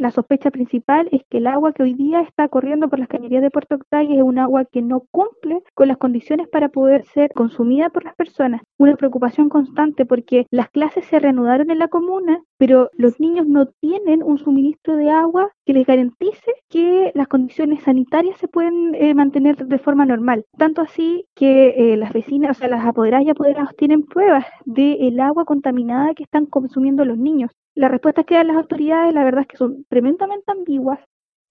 la sospecha principal es que el agua que hoy día está corriendo por las cañerías de Puerto Octay es un agua que no cumple con las condiciones para poder ser consumida por las personas. Una preocupación constante porque las clases se reanudaron en la comuna, pero los niños no tienen un suministro de agua que les garantice que las condiciones sanitarias se pueden mantener de forma normal. Tanto así que las vecinas, o sea, las apoderadas y apoderados tienen pruebas del agua contaminada que están consumiendo los niños. Las respuestas que dan las autoridades, la verdad es que son tremendamente ambiguas